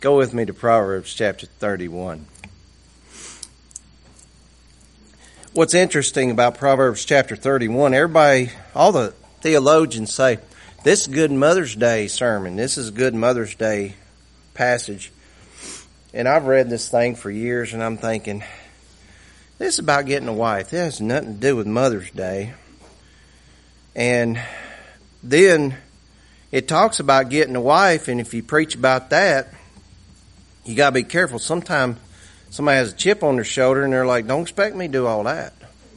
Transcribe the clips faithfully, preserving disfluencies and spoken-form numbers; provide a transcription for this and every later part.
Go with me to Proverbs chapter thirty-one. What's interesting about Proverbs chapter thirty-one, everybody, all the theologians say, this is a good Mother's Day sermon. This is a good Mother's Day passage. And I've read this thing for years and I'm thinking, this is about getting a wife. This has nothing to do with Mother's Day. And then it talks about getting a wife, and if you preach about that, you got to be careful. Sometimes somebody has a chip on their shoulder and they're like, don't expect me to do all that.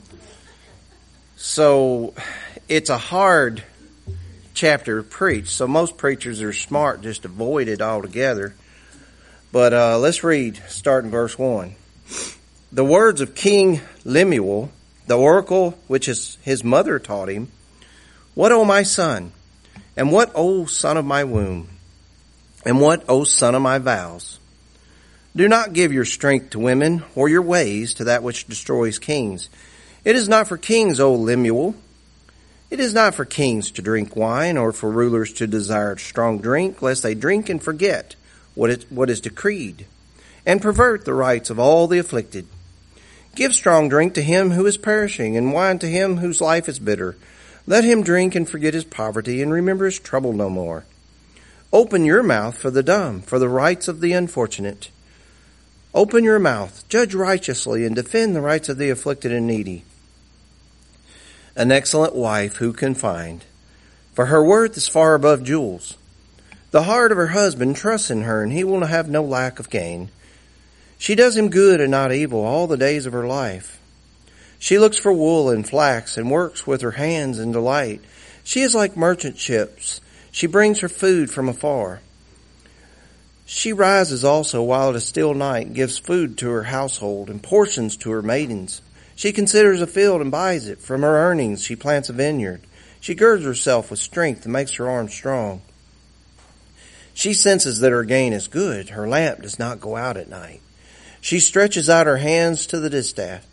So it's a hard chapter to preach. So most preachers are smart, just avoid it altogether. But uh, let's read, starting verse one. The words of King Lemuel, the oracle which his, his mother taught him. What, O my son? And what, O son of my womb? And what, O son of my vows? Do not give your strength to women, or your ways to that which destroys kings. It is not for kings, O Lemuel. It is not for kings to drink wine, or for rulers to desire strong drink, lest they drink and forget what it, what is decreed, and pervert the rights of all the afflicted. Give strong drink to him who is perishing, and wine to him whose life is bitter. Let him drink and forget his poverty, and remember his trouble no more. Open your mouth for the dumb, for the rights of the unfortunate. Open your mouth, judge righteously, and defend the rights of the afflicted and needy. An excellent wife who can find? For her worth is far above jewels. The heart of her husband trusts in her, and he will have no lack of gain. She does him good and not evil all the days of her life. She looks for wool and flax and works with her hands in delight. She is like merchant ships. She brings her food from afar. She rises also while it is still night, gives food to her household and portions to her maidens. She considers a field and buys it. From her earnings she plants a vineyard. She girds herself with strength and makes her arms strong. She senses that her gain is good. Her lamp does not go out at night. She stretches out her hands to the distaff,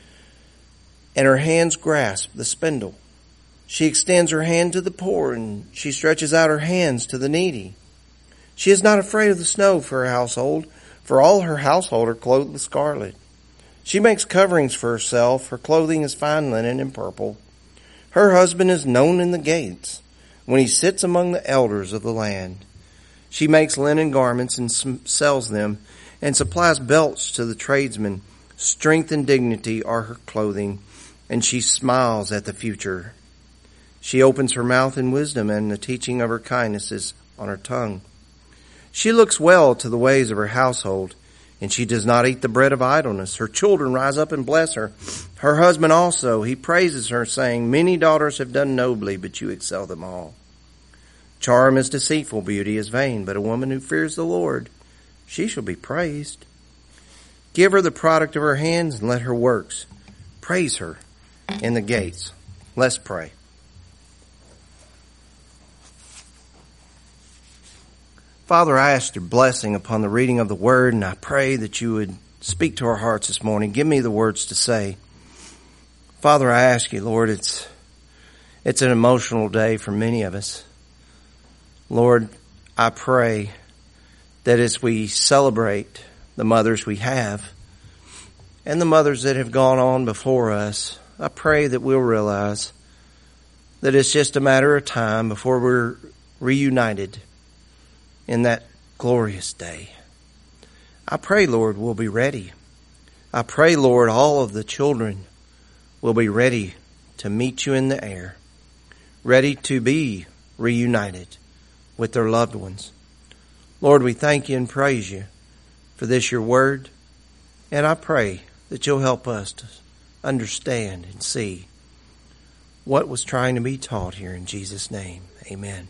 and her hands grasp the spindle. She extends her hand to the poor, and she stretches out her hands to the needy. She is not afraid of the snow for her household, for all her household are clothed with scarlet. She makes coverings for herself. Her clothing is fine linen and purple. Her husband is known in the gates, when he sits among the elders of the land. She makes linen garments and sells them, and supplies belts to the tradesmen. Strength and dignity are her clothing, and she smiles at the future. She opens her mouth in wisdom, and the teaching of her kindness is on her tongue. She looks well to the ways of her household, and she does not eat the bread of idleness. Her children rise up and bless her. Her husband also, he praises her, saying, many daughters have done nobly, but you excel them all. Charm is deceitful, beauty is vain, but a woman who fears the Lord, she shall be praised. Give her the product of her hands, and let her works praise her in the gates. Let's pray. Father, I ask your blessing upon the reading of the word, and I pray that you would speak to our hearts this morning. Give me the words to say. Father, I ask you, Lord, it's it's an emotional day for many of us. Lord, I pray that as we celebrate the mothers we have and the mothers that have gone on before us, I pray that we'll realize that it's just a matter of time before we're reunited in that glorious day. I pray, Lord, we'll be ready. I pray, Lord, all of the children will be ready to meet you in the air, ready to be reunited with their loved ones. Lord, we thank you and praise you for this, your word, and I pray that you'll help us to understand and see what was trying to be taught here in Jesus' name. Amen.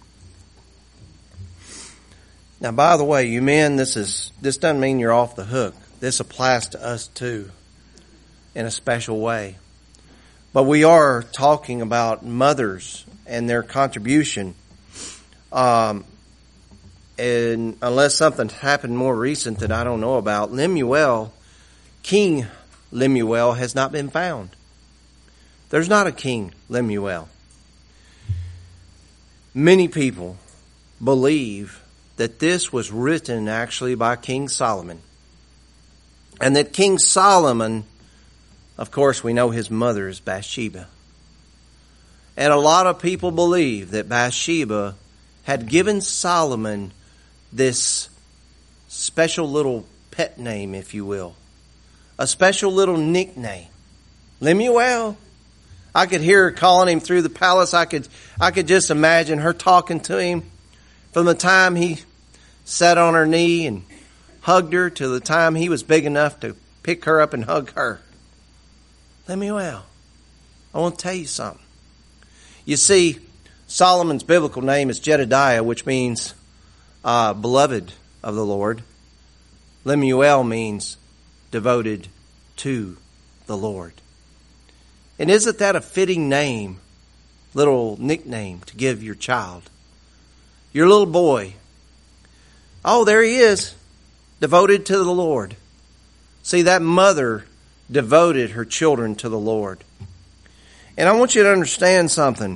Now, by the way, you men, this is this doesn't mean you're off the hook. This applies to us too in a special way. But we are talking about mothers and their contribution. Um, and unless something happened more recent that I don't know about, Lemuel, King Lemuel, has not been found. There's not a King Lemuel. Many people believe that this was written actually by King Solomon. And that King Solomon, of course, we know his mother is Bathsheba. And a lot of people believe that Bathsheba had given Solomon this special little pet name, if you will. A special little nickname. Lemuel. I could hear her calling him through the palace. I could, I could just imagine her talking to him from the time he sat on her knee and hugged her to the time he was big enough to pick her up and hug her. Lemuel, I want to tell you something. You see, Solomon's biblical name is Jedediah, which means uh, beloved of the Lord. Lemuel means devoted to the Lord. And isn't that a fitting name, little nickname to give your child? Your little boy. Oh, there he is, devoted to the Lord. See, that mother devoted her children to the Lord. And I want you to understand something.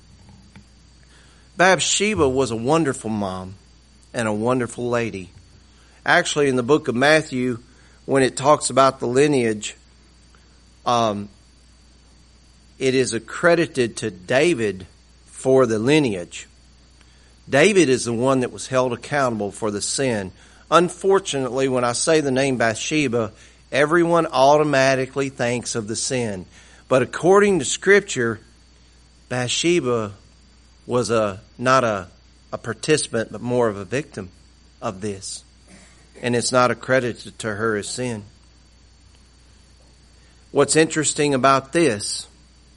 Bathsheba was a wonderful mom and a wonderful lady. Actually, in the book of Matthew, when it talks about the lineage, um, it is accredited to David for the lineage. David is the one that was held accountable for the sin. Unfortunately, when I say the name Bathsheba, everyone automatically thinks of the sin. But according to Scripture, Bathsheba was a not a, a participant, but more of a victim of this. And it's not accredited to her as sin. What's interesting about this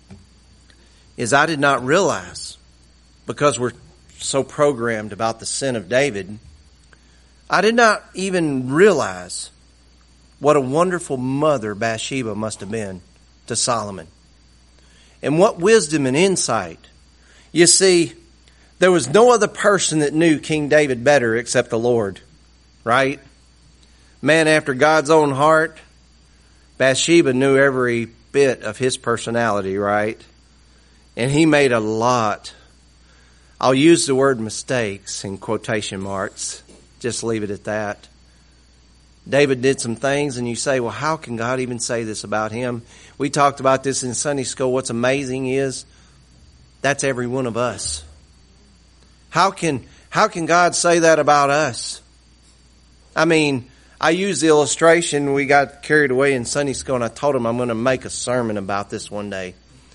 is I did not realize, because we're so programmed about the sin of David, I did not even realize what a wonderful mother Bathsheba must have been to Solomon. And what wisdom and insight. You see, there was no other person that knew King David better except the Lord, right? Man after God's own heart. Bathsheba knew every bit of his personality, right? And he made a lot. I'll use the word mistakes in quotation marks. Just leave it at that. David did some things, and you say, well, how can God even say this about him? We talked about this in Sunday school. What's amazing is that's every one of us. How can, how can God say that about us? I mean, I used the illustration. We got carried away in Sunday school, and I told him I'm going to make a sermon about this one day.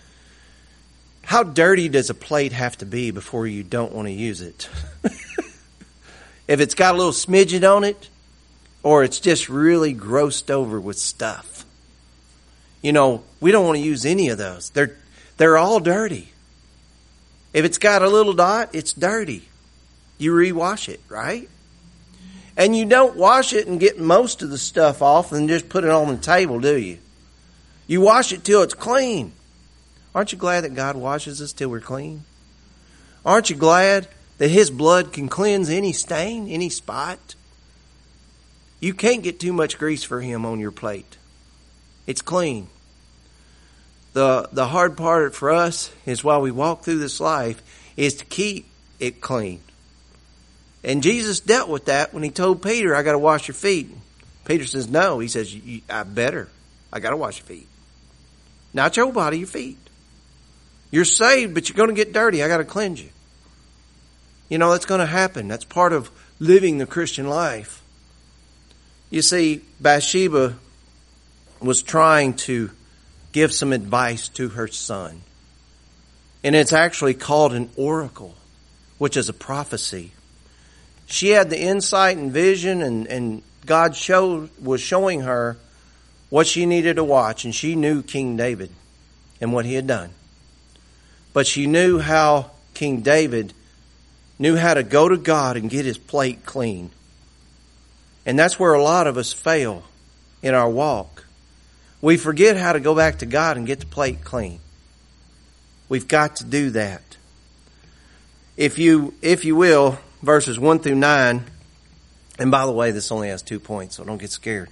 How dirty does a plate have to be before you don't want to use it? If it's got a little smidgen on it, or it's just really grossed over with stuff. You know, we don't want to use any of those. They're, they're all dirty. If it's got a little dot, it's dirty. You rewash it, right? And you don't wash it and get most of the stuff off and just put it on the table, do you? You wash it till it's clean. Aren't you glad that God washes us till we're clean? Aren't you glad that His blood can cleanse any stain, any spot? You can't get too much grease for Him on your plate. It's clean. The, the hard part for us is while we walk through this life is to keep it clean. And Jesus dealt with that when He told Peter, I got to wash your feet. Peter says, no. He says, I better. I got to wash your feet. Not your body, your feet. You're saved, but you're going to get dirty. I got to cleanse you. You know, that's going to happen. That's part of living the Christian life. You see, Bathsheba was trying to give some advice to her son. And it's actually called an oracle, which is a prophecy. She had the insight and vision, and, and God showed, was showing her what she needed to watch. And she knew King David and what he had done. But she knew how King David knew how to go to God and get his plate clean. And that's where a lot of us fail in our walk. We forget how to go back to God and get the plate clean. We've got to do that. If you, if you will, verses one through nine, and by the way, this only has two points, so don't get scared.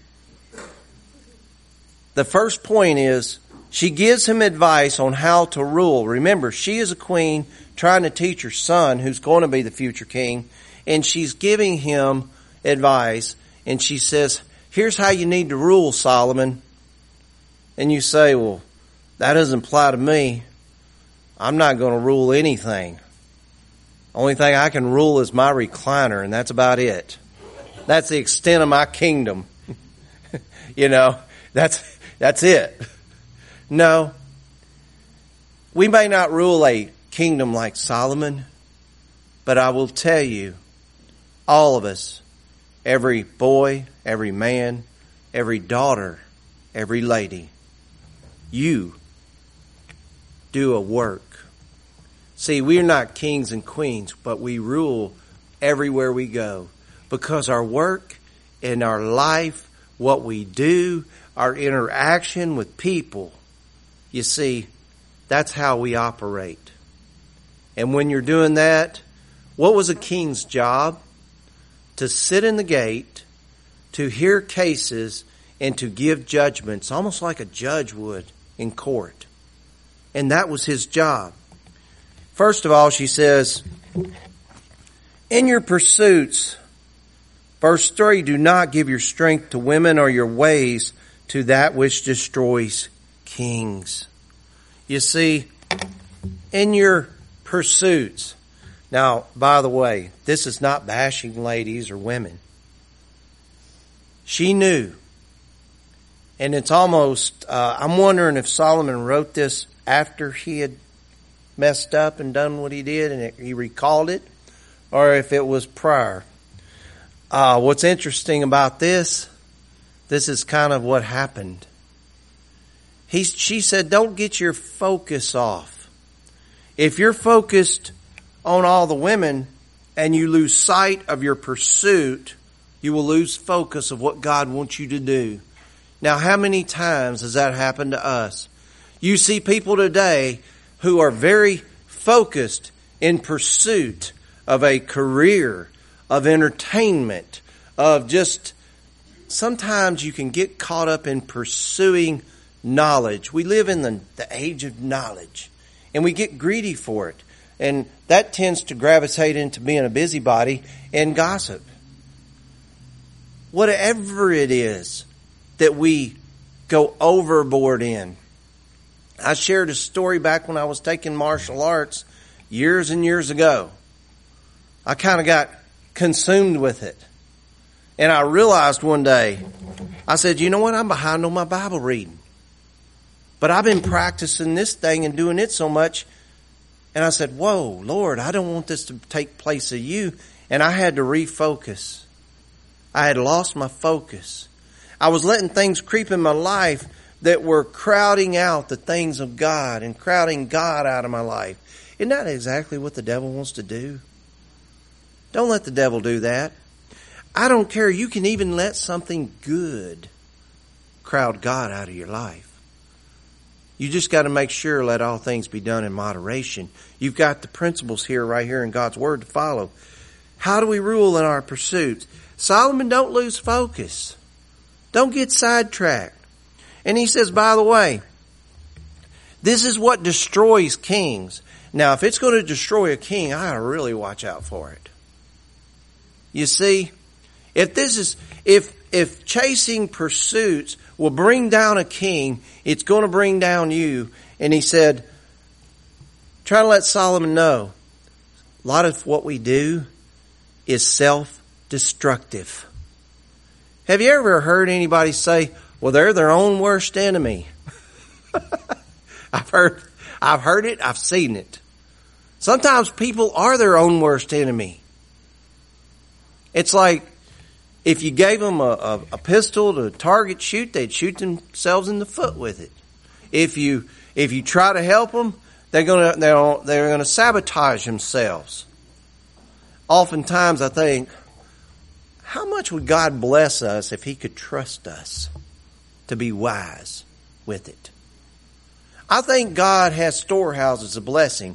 The first point is, she gives him advice on how to rule. Remember, she is a queen trying to teach her son, who's going to be the future king, and she's giving him advice, and she says, here's how you need to rule, Solomon. And you say, well, that doesn't apply to me. I'm not going to rule anything. Only thing I can rule is my recliner, and that's about it. That's the extent of my kingdom. You know, that's that's it. No. We may not rule a kingdom like Solomon, but I will tell you, all of us, every boy, every man, every daughter, every lady, you do a work. See, we're not kings and queens, but we rule everywhere we go because our work and our life, what we do, our interaction with people, you see, that's how we operate. And when you're doing that, what was a king's job? To sit in the gate, to hear cases, and to give judgments, almost like a judge would in court. And that was his job. First of all, she says, in your pursuits, verse three, do not give your strength to women or your ways to that which destroys kings. You see, in your pursuits. Now, by the way, this is not bashing ladies or women. She knew. And it's almost, uh, I'm wondering if Solomon wrote this after he had messed up and done what he did and it, he recalled it, or if it was prior. Uh, what's interesting about this, this is kind of what happened. He, she said, don't get your focus off. If you're focused on all the women and you lose sight of your pursuit, you will lose focus of what God wants you to do. Now, how many times has that happened to us? You see people today who are very focused in pursuit of a career, of entertainment, of just, sometimes you can get caught up in pursuing knowledge. We live in the, the age of knowledge, and we get greedy for it. And that tends to gravitate into being a busybody and gossip. Whatever it is that we go overboard in. I shared a story back when I was taking martial arts years and years ago. I kind of got consumed with it. And I realized one day, I said, you know what? I'm behind on my Bible reading. But I've been practicing this thing and doing it so much. And I said, whoa, Lord, I don't want this to take place of you. And I had to refocus. I had lost my focus. I was letting things creep in my life that were crowding out the things of God and crowding God out of my life. Isn't that exactly what the devil wants to do? Don't let the devil do that. I don't care. You can even let something good crowd God out of your life. You just got to make sure let all things be done in moderation. You've got the principles here, right here in God's Word to follow. How do we rule in our pursuits? Solomon, don't lose focus. Don't get sidetracked. And he says, by the way, this is what destroys kings. Now, if it's going to destroy a king, I got to really watch out for it. You see, if this is, if, if chasing pursuits will bring down a king, it's going to bring down you. And he said, try to let Solomon know, a lot of what we do is self-destructive. Have you ever heard anybody say, well, they're their own worst enemy? I've heard, I've heard it. I've seen it. Sometimes people are their own worst enemy. It's like if you gave them a, a, a pistol to target shoot, they'd shoot themselves in the foot with it. If you if you try to help them, they're gonna they're they're gonna sabotage themselves. Oftentimes, I think, how much would God bless us if He could trust us to be wise with it? I think God has storehouses of blessing.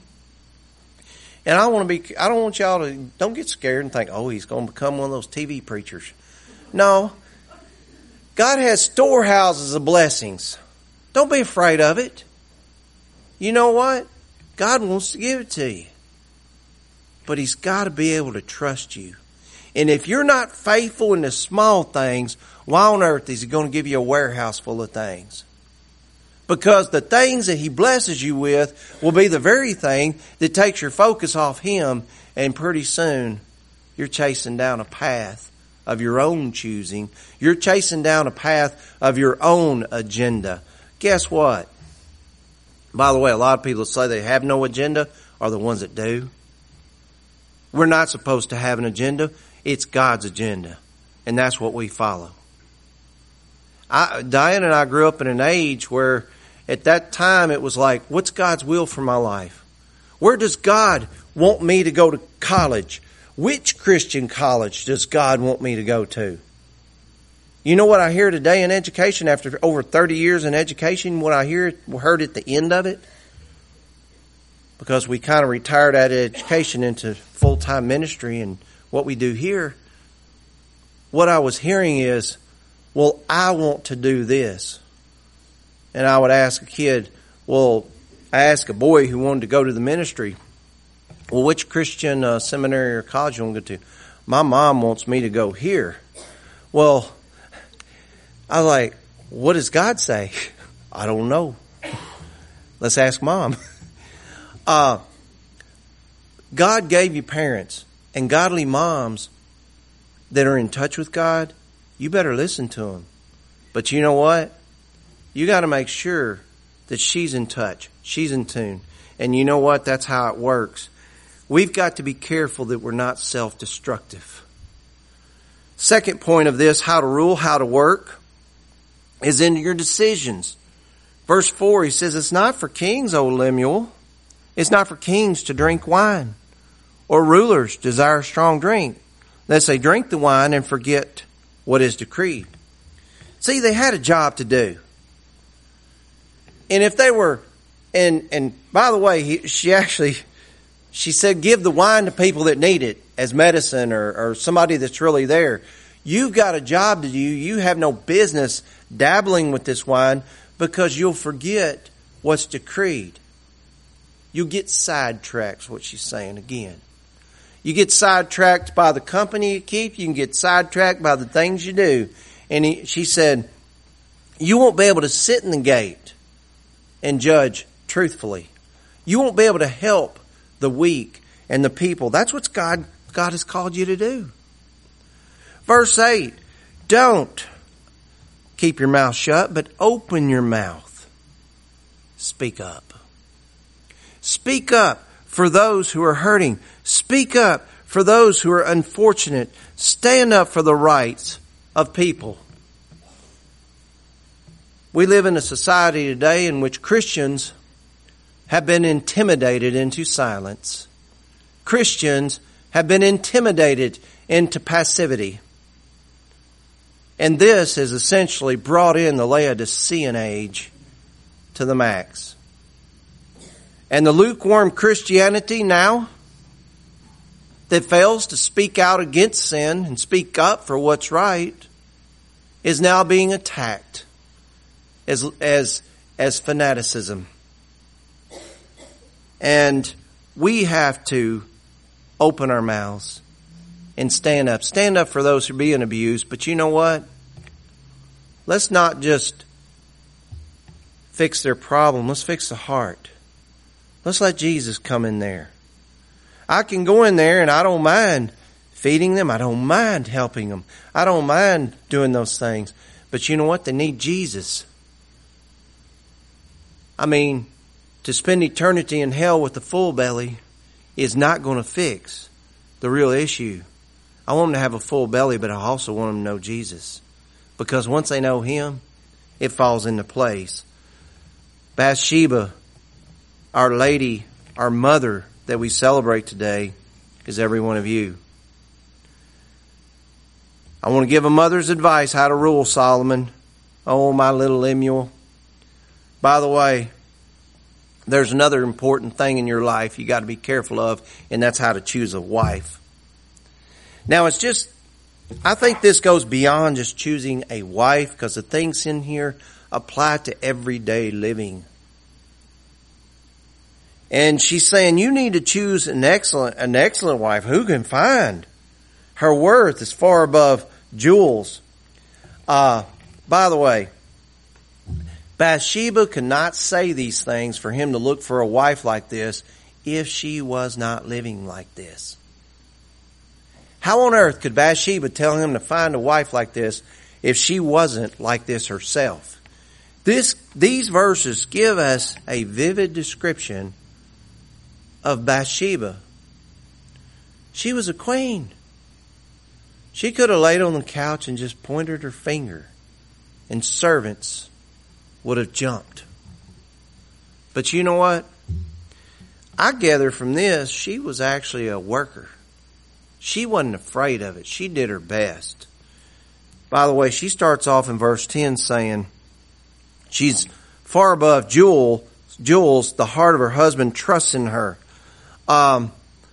And I want to be, I don't want y'all to, don't get scared and think, oh, he's going to become one of those T V preachers. No. God has storehouses of blessings. Don't be afraid of it. You know what? God wants to give it to you. but He's got to be able to trust you. And if you're not faithful in the small things, why on earth is He going to give you a warehouse full of things? Because the things that He blesses you with will be the very thing that takes your focus off Him, and pretty soon you're chasing down a path of your own choosing. You're chasing down a path of your own agenda. Guess what? By the way, a lot of people that say they have no agenda are the ones that do. We're not supposed to have an agenda. It's God's agenda. And that's what we follow. I, Diane and I grew up in an age where at that time it was like, what's God's will for my life? Where does God want me to go to college? Which Christian college does God want me to go to? You know what I hear today in education after over thirty years in education? What I hear, heard at the end of it? Because we kind of retired out of education into full-time ministry and what we do here. What I was hearing is, well, I want to do this. And I would ask a kid, well, I asked a boy who wanted to go to the ministry, well, which Christian uh, seminary or college you want to go to? My mom wants me to go here. Well, I was like, what does God say? I don't know. Let's ask Mom. Uh, God gave you parents and godly moms that are in touch with God. You better listen to them. But you know what? You got to make sure that she's in touch. She's in tune. And you know what? That's how it works. We've got to be careful that we're not self-destructive. Second point of this, how to rule, how to work, is in your decisions. Verse four, he says, it's not for kings, O Lemuel. It's not for kings to drink wine, or rulers desire strong drink, lest they drink the wine and forget what is decreed. See, they had a job to do. And if they were, and and by the way, he, she actually, she said, give the wine to people that need it as medicine or, or somebody that's really there. You've got a job to do. You have no business dabbling with this wine because you'll forget what's decreed. You'll get sidetracked, what she's saying again. You get sidetracked by the company you keep. You can get sidetracked by the things you do. And he, she said, you won't be able to sit in the gate and judge truthfully. You won't be able to help the weak and the people. That's what God, God has called you to do. Verse eight, don't keep your mouth shut, but open your mouth. Speak up. Speak up for those who are hurting. Speak up for those who are unfortunate. Stand up for the rights of people. We live in a society today in which Christians have been intimidated into silence. Christians have been intimidated into passivity. And this has essentially brought in the Laodicean age to the max. And the lukewarm Christianity now that fails to speak out against sin and speak up for what's right is now being attacked as as as fanaticism. And we have to open our mouths and stand up. Stand up for those who are being abused. But you know what? Let's not just fix their problem. Let's fix the heart. Let's let Jesus come in there. I can go in there and I don't mind feeding them. I don't mind helping them. I don't mind doing those things. But you know what? They need Jesus. I mean, to spend eternity in hell with a full belly is not going to fix the real issue. I want them to have a full belly, but I also want them to know Jesus. Because once they know Him, it falls into place. Bathsheba, Our Lady, our mother that we celebrate today, is every one of you. I want to give a mother's advice how to rule, Solomon. Oh, my little Lemuel. By the way, there's another important thing in your life you got to be careful of, and that's how to choose a wife. Now, it's just, I think this goes beyond just choosing a wife, because the things in here apply to everyday living. And she's saying, you need to choose an excellent, an excellent wife. Who can find? Her worth is far above jewels. Uh, by the way, Bathsheba could not say these things for him to look for a wife like this if she was not living like this. How on earth could Bathsheba tell him to find a wife like this if she wasn't like this herself? This, these verses give us a vivid description of Bathsheba. She was a queen. She could have laid on the couch and just pointed her finger, and servants would have jumped. But you know what? I gather from this, she was actually a worker. She wasn't afraid of it. She did her best. By the way, she starts off in verse ten saying, she's far above jewel, jewels. The heart of her husband trusts in her. Um,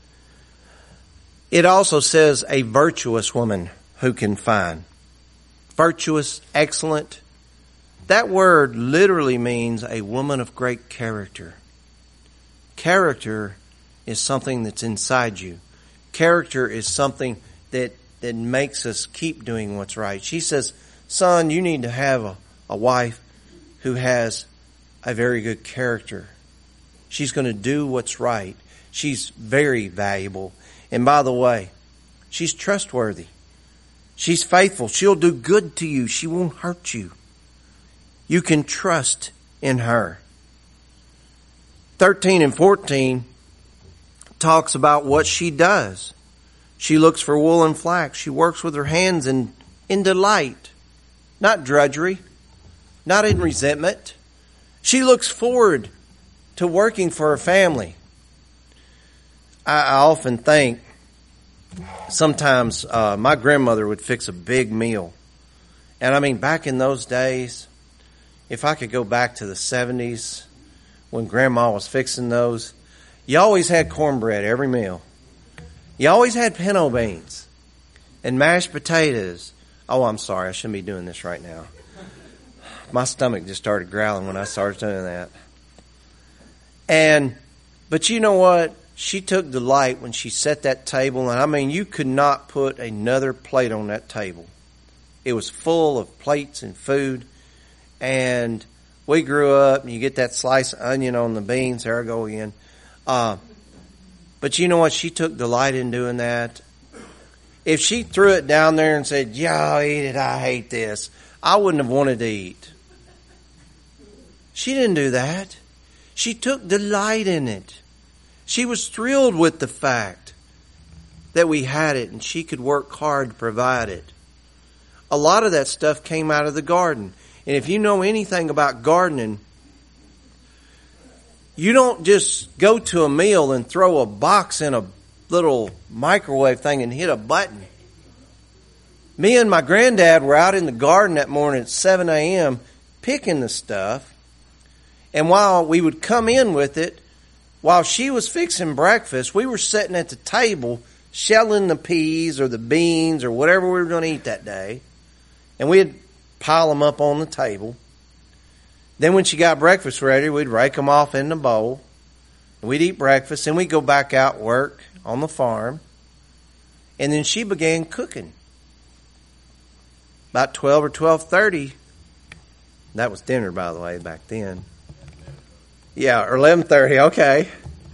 it also says a virtuous woman who can find. Virtuous, excellent. That word literally means a woman of great character. Character is something that's inside you. Character is something that, that makes us keep doing what's right. She says, son, you need to have a, a wife who has a very good character. She's going to do what's right. She's very valuable. And by the way, she's trustworthy. She's faithful. She'll do good to you. She won't hurt you. You can trust in her. thirteen and fourteen talks about what she does. She looks for wool and flax. She works with her hands in, in delight, not drudgery, not in resentment. She looks forward to working for her family. I, I often think sometimes uh, my grandmother would fix a big meal. And I mean, back in those days, if I could go back to the seventies when Grandma was fixing those, you always had cornbread every meal. You always had pinto beans and mashed potatoes. Oh, I'm sorry. I shouldn't be doing this right now. My stomach just started growling when I started doing that. And, but you know what? She took delight when she set that table. And I mean, you could not put another plate on that table. It was full of plates and food. And we grew up and you get that slice of onion on the beans. There I go again. Uh, but you know what? She took delight in doing that. If she threw it down there and said, y'all eat it, I hate this, I wouldn't have wanted to eat. She didn't do that. She took delight in it. She was thrilled with the fact that we had it and she could work hard to provide it. A lot of that stuff came out of the garden. And if you know anything about gardening, you don't just go to a meal and throw a box in a little microwave thing and hit a button. Me and my granddad were out in the garden that morning at seven a.m. picking the stuff. And while we would come in with it, while she was fixing breakfast, we were sitting at the table shelling the peas or the beans or whatever we were going to eat that day. And we'd pile them up on the table. Then when she got breakfast ready, we'd rake them off in the bowl. And we'd eat breakfast. And we'd go back out work on the farm. And then she began cooking. About twelve or twelve thirty. That was dinner, by the way, back then. Yeah, or eleven thirty, okay.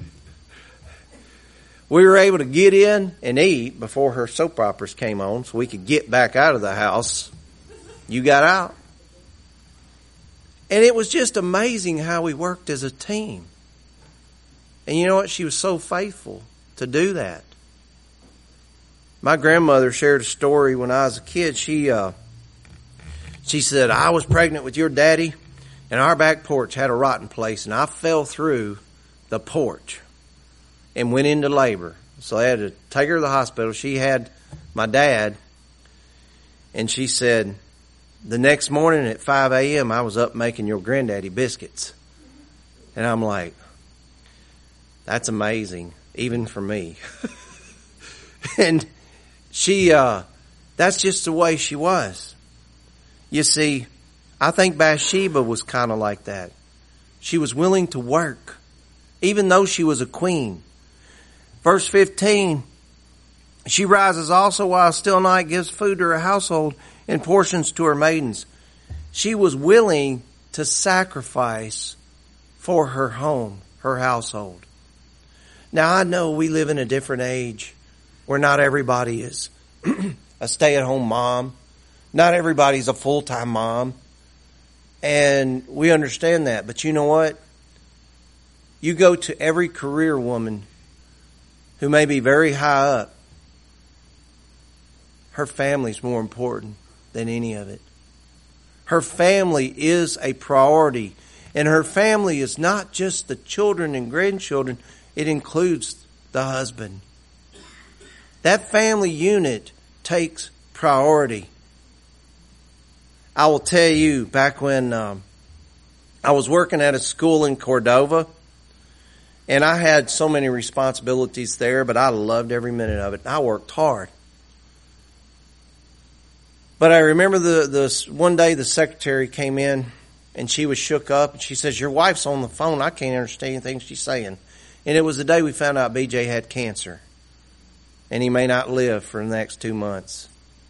We were able to get in and eat before her soap operas came on so we could get back out of the house. You got out. And it was just amazing how we worked as a team. And you know what? She was so faithful to do that. My grandmother shared a story when I was a kid. She, uh, she said, I was pregnant with your daddy and our back porch had a rotten place and I fell through the porch and went into labor. So I had to take her to the hospital. She had my dad and she said, the next morning at five a.m. I was up making your granddaddy biscuits. And I'm like, that's amazing, even for me. And she, uh, that's just the way she was. You see, I think Bathsheba was kind of like that. She was willing to work. even though she was a queen. Verse fifteen, she rises also while still night, gives food to her household and portions to her maidens. She was willing to sacrifice for her home, her household. Now I know we live in a different age where not everybody is a stay-at-home mom. Not everybody's a full-time mom. And we understand that. But you know what? You go to every career woman who may be very high up, her family's more important than any of it. Her family is a priority. And her family is not just the children and grandchildren. It includes the husband. That family unit takes priority. I will tell you, back when um, I was working at a school in Cordova, and I had so many responsibilities there, but I loved every minute of it. I worked hard. But I remember the, the one day the secretary came in, and she was shook up, and she says, "Your wife's on the phone. I can't understand anything she's saying." And it was the day we found out B J had cancer, and he may not live for the next two months.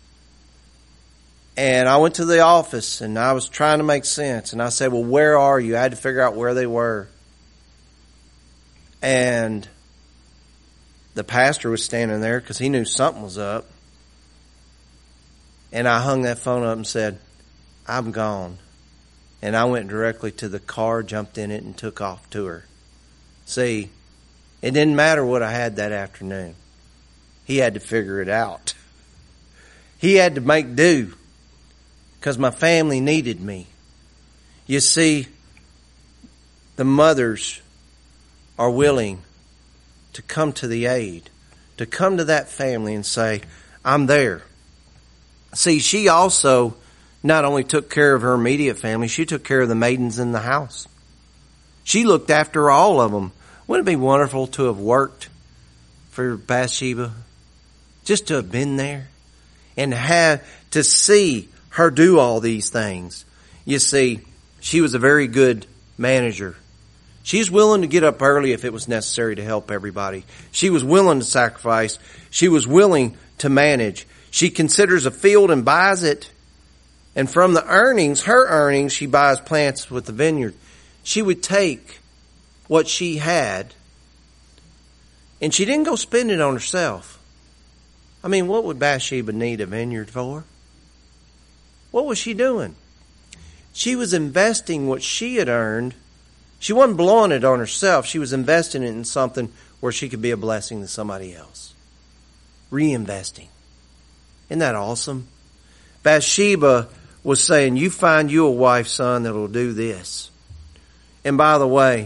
And I went to the office, and I was trying to make sense. And I said, "Well, where are you?" I had to figure out where they were. And the pastor was standing there because he knew something was up. And I hung that phone up and said, "I'm gone." And I went directly to the car, jumped in it, and took off to her. See, it didn't matter what I had that afternoon. He had to figure it out. He had to make do because my family needed me. You see, the mothers are willing to come to the aid, to come to that family and say, "I'm there." See, she also not only took care of her immediate family, she took care of the maidens in the house. She looked after all of them. Wouldn't it be wonderful to have worked for Bathsheba? Just to have been there and have to see her do all these things. You see, she was a very good manager. She's willing to get up early if it was necessary to help everybody. She was willing to sacrifice. She was willing to manage. She considers a field and buys it. And from the earnings, her earnings, she buys plants with the vineyard. She would take what she had, and she didn't go spend it on herself. I mean, what would Bathsheba need a vineyard for? What was she doing? She was investing what she had earned. She wasn't blowing it on herself. She was investing it in something where she could be a blessing to somebody else. Reinvesting. Isn't that awesome? Bathsheba was saying, "You find you a wife, son, that will do this." And by the way,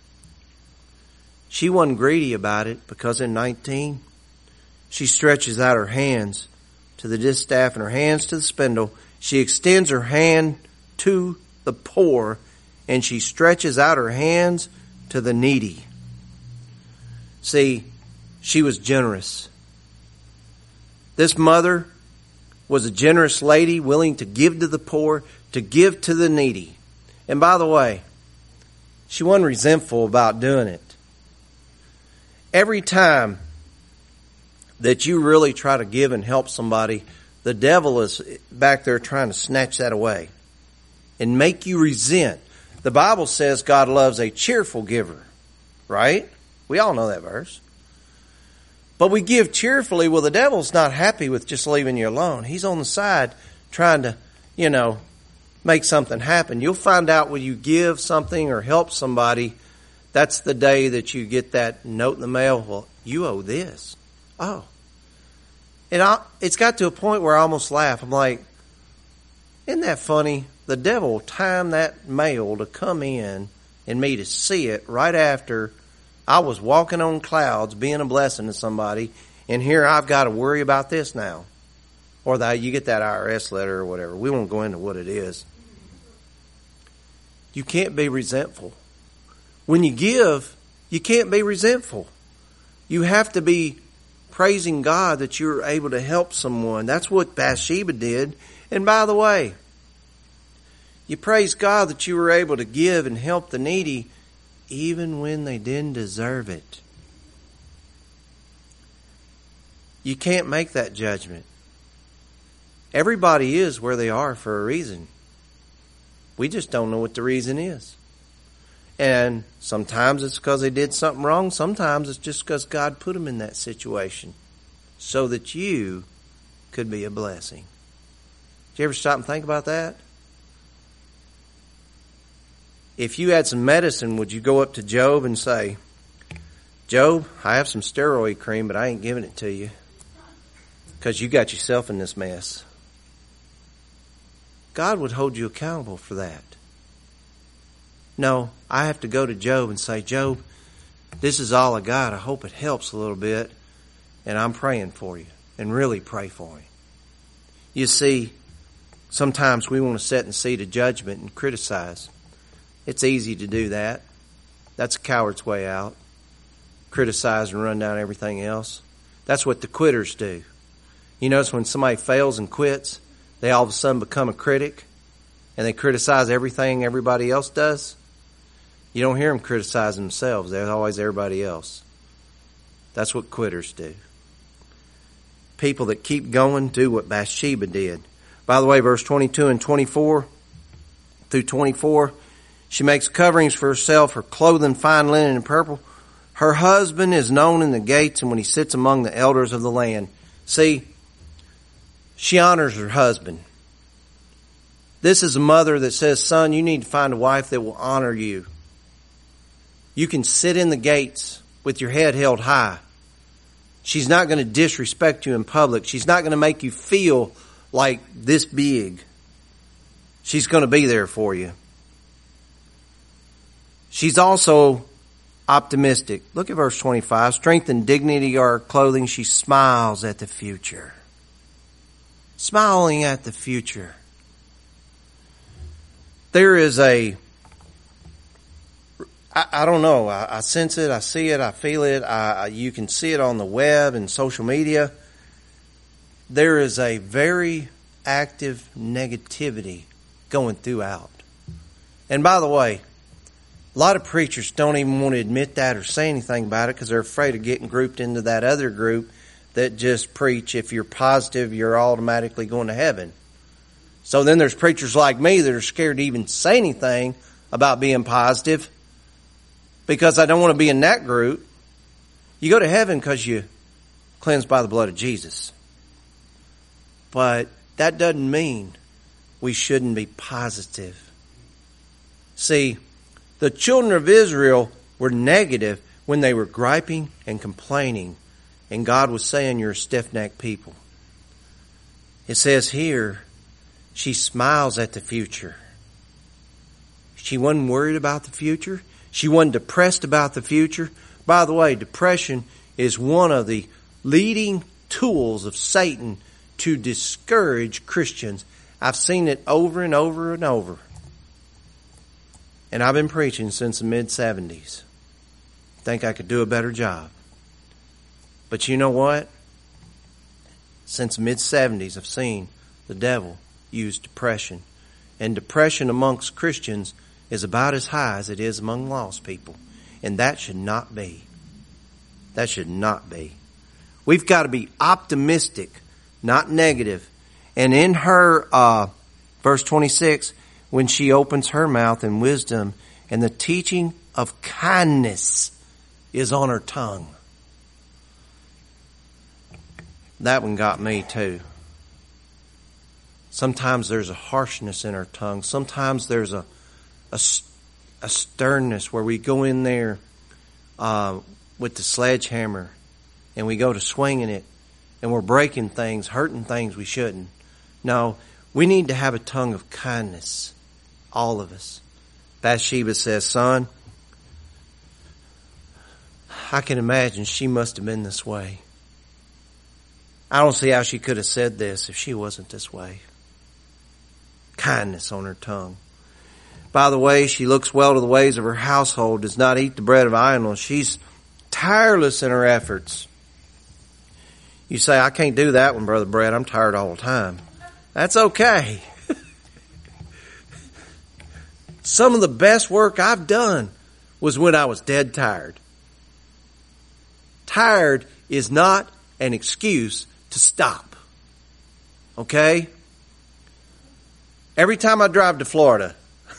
she wasn't greedy about it, because in nineteen, she stretches out her hands to the distaff and her hands to the spindle. She extends her hand to the poor, and she stretches out her hands to the needy. See, she was generous. This mother was a generous lady, willing to give to the poor, to give to the needy. And by the way, she wasn't resentful about doing it. Every time that you really try to give and help somebody, the devil is back there trying to snatch that away and make you resent. The Bible says God loves a cheerful giver, right? We all know that verse. But we give cheerfully. Well, the devil's not happy with just leaving you alone. He's on the side trying to, you know, make something happen. You'll find out when you give something or help somebody, that's the day that you get that note in the mail. Well, you owe this. Oh. And I, it's got to a point where I almost laugh. I'm like, isn't that funny? The devil timed that mail to come in and me to see it right after I was walking on clouds, being a blessing to somebody, and here I've got to worry about this now. Or that you get that I R S letter or whatever. We won't go into what it is. You can't be resentful. When you give, you can't be resentful. You have to be praising God that you're able to help someone. That's what Bathsheba did. And by the way, you praise God that you were able to give and help the needy. even when they didn't deserve it. You can't make that judgment. Everybody is where they are for a reason. We just don't know what the reason is. And sometimes it's because they did something wrong. Sometimes it's just because God put them in that situation so that you could be a blessing. Did you ever stop and think about that? If you had some medicine, would you go up to Job and say, Job, I have some steroid cream, but I ain't giving it to you because you got yourself in this mess? God would hold you accountable for that. No, I have to go to Job and say, Job, this is all I got. I hope it helps a little bit. And I'm praying for you, and really pray for you. You see, sometimes we want to sit in the seat of judgment and criticize. It's easy to do that. That's a coward's way out. Criticize and run down everything else. That's what the quitters do. You notice when somebody fails and quits, they all of a sudden become a critic, and they criticize everything everybody else does. You don't hear them criticize themselves. They're always everybody else. That's what quitters do. People that keep going do what Bathsheba did. By the way, verse twenty-two and twenty-four through twenty-four, she makes coverings for herself, her clothing fine linen and purple. Her husband is known in the gates and when he sits among the elders of the land. See, she honors her husband. This is a mother that says, son, you need to find a wife that will honor you. You can sit in the gates with your head held high. She's not going to disrespect you in public. She's not going to make you feel like this big. She's going to be there for you. She's also optimistic. Look at verse twenty-five. Strength and dignity are her clothing. She smiles at the future. Smiling at the future. There is a, I, I don't know, I, I sense it, I see it, I feel it, I, you can see it on the web and social media. There is a very active negativity going throughout. And by the way, a lot of preachers don't even want to admit that or say anything about it because they're afraid of getting grouped into that other group that just preach if you're positive, you're automatically going to heaven. So then there's preachers like me that are scared to even say anything about being positive because I don't want to be in that group. You go to heaven because you cleansed by the blood of Jesus. But that doesn't mean we shouldn't be positive. See, the children of Israel were negative when they were griping and complaining. And God was saying, you're a stiff-necked people. It says here, she smiles at the future. She wasn't worried about the future. She wasn't depressed about the future. By the way, depression is one of the leading tools of Satan to discourage Christians. I've seen it over and over and over. And I've been preaching since the mid seventies. Think I could do a better job. But you know what? Since the mid seventies, I've seen the devil use depression. And depression amongst Christians is about as high as it is among lost people. And that should not be. That should not be. We've got to be optimistic, not negative. And in her, uh, verse twenty-six, when she opens her mouth in wisdom and the teaching of kindness is on her tongue. That one got me too. Sometimes there's a harshness in our tongue. Sometimes there's a, a, a sternness where we go in there uh, with the sledgehammer and we go to swinging it and we're breaking things, hurting things we shouldn't. No, we need to have a tongue of kindness, all of us. Bathsheba says, son, I can imagine she must have been this way. I don't see how she could have said this if she wasn't this way. Kindness on her tongue. By the way, she looks well to the ways of her household, does not eat the bread of idleness. She's tireless in her efforts. You say, I can't do that one, Brother Brett. I'm tired all the time. That's okay. Some of the best work I've done was when I was dead tired. Tired is not an excuse to stop. Okay? Every time I drive to Florida,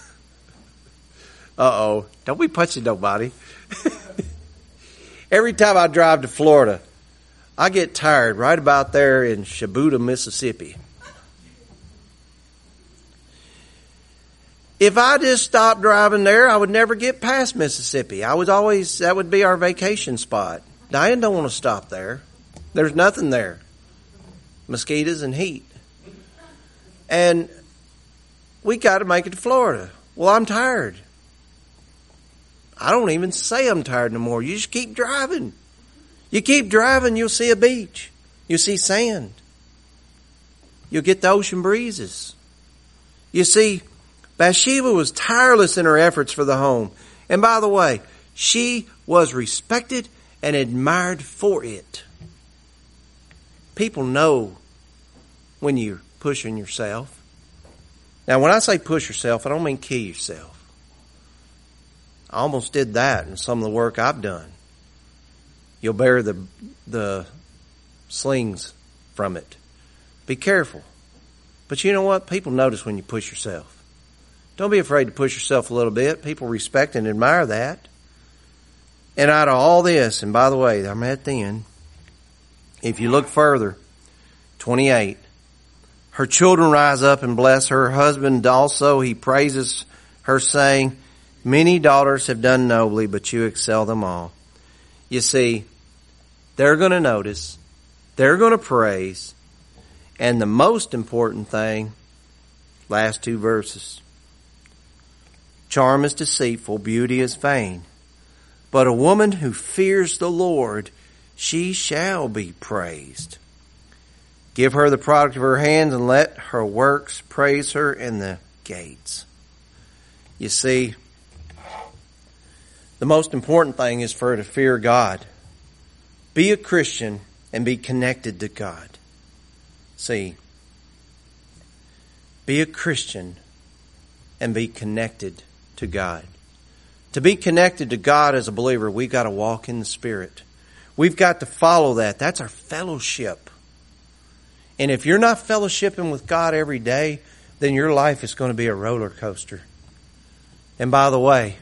uh-oh, don't be punching nobody. Every time I drive to Florida, I get tired right about there in Shibuda, Mississippi. If I just stopped driving there, I would never get past Mississippi. I was always, that would be our vacation spot. Diane don't want to stop there. There's nothing there. Mosquitoes and heat. And we got to make it to Florida. Well, I'm tired. I don't even say I'm tired no more. You just keep driving. You keep driving, you'll see a beach. You'll see sand. You'll get the ocean breezes. You see, Bathsheba was tireless in her efforts for the home. And by the way, she was respected and admired for it. People know when you're pushing yourself. Now, when I say push yourself, I don't mean kill yourself. I almost did that in some of the work I've done. You'll bear the the slings from it. Be careful. But you know what? People notice when you push yourself. Don't be afraid to push yourself a little bit. People respect and admire that. And out of all this, and by the way, I'm at the end. If you look further, twenty-eight. Her children rise up and bless her. Her husband also, he praises her, saying, many daughters have done nobly, but you excel them all. You see, they're going to notice. They're going to praise. And the most important thing, last two verses. Charm is deceitful, beauty is vain. But a woman who fears the Lord, she shall be praised. Give her the product of her hands, and let her works praise her in the gates. You see, the most important thing is for her to fear God. Be a Christian and be connected to God. See, be a Christian and be connected to God. To be connected to God as a believer, we've got to walk in the Spirit. We've got to follow that. That's our fellowship. And if you're not fellowshipping with God every day, then your life is going to be a roller coaster. And by the way,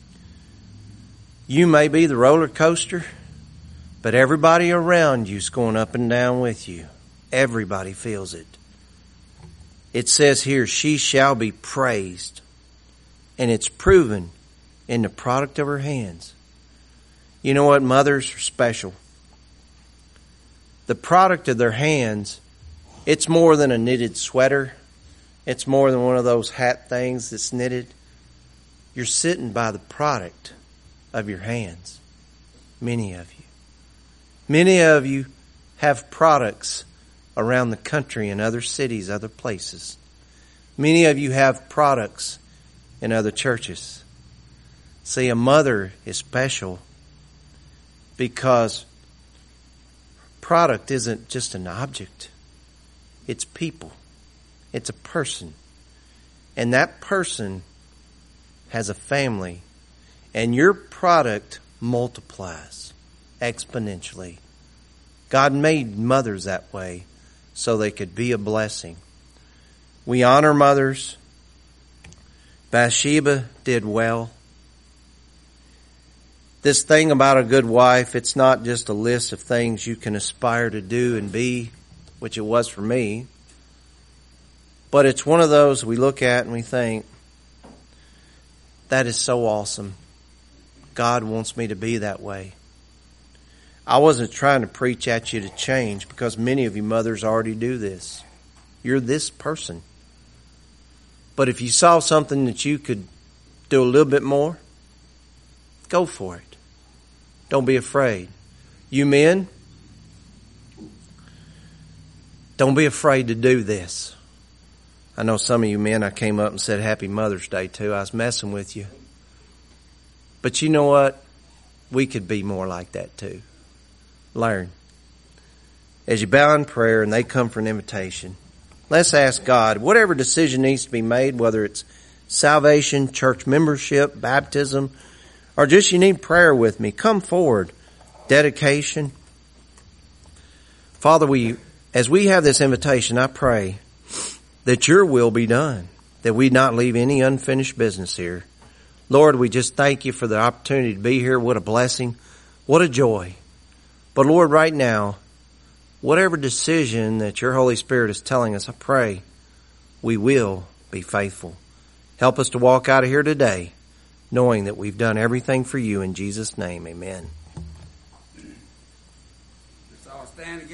you may be the roller coaster, but everybody around you is going up and down with you. Everybody feels it. It says here, she shall be praised. And it's proven in the product of her hands. You know what? Mothers are special. The product of their hands, it's more than a knitted sweater. It's more than one of those hat things that's knitted. You're sitting by the product of your hands. Many of you. Many of you have products around the country and other cities, other places. Many of you have products in other churches. See, a mother is special because product isn't just an object. It's people. It's a person. And that person has a family. And your product multiplies exponentially. God made mothers that way so they could be a blessing. We honor mothers. Bathsheba did well. This thing about a good wife, it's not just a list of things you can aspire to do and be, which it was for me. But it's one of those we look at and we think, that is so awesome. God wants me to be that way. I wasn't trying to preach at you to change, because many of you mothers already do this. You're this person. But if you saw something that you could do a little bit more, go for it. Don't be afraid. You men, don't be afraid to do this. I know some of you men, I came up and said Happy Mother's Day to. I was messing with you. But you know what? We could be more like that too. Learn. As you bow in prayer and they come for an invitation, let's ask God, whatever decision needs to be made, whether it's salvation, church membership, baptism, or just you need prayer with me, come forward. Dedication. Father, we, as we have this invitation, I pray that your will be done, that we not leave any unfinished business here. Lord, we just thank you for the opportunity to be here. What a blessing. What a joy. But Lord, right now, whatever decision that your Holy Spirit is telling us, I pray we will be faithful. Help us to walk out of here today knowing that we've done everything for you. In Jesus' name, amen. Let's all stand again.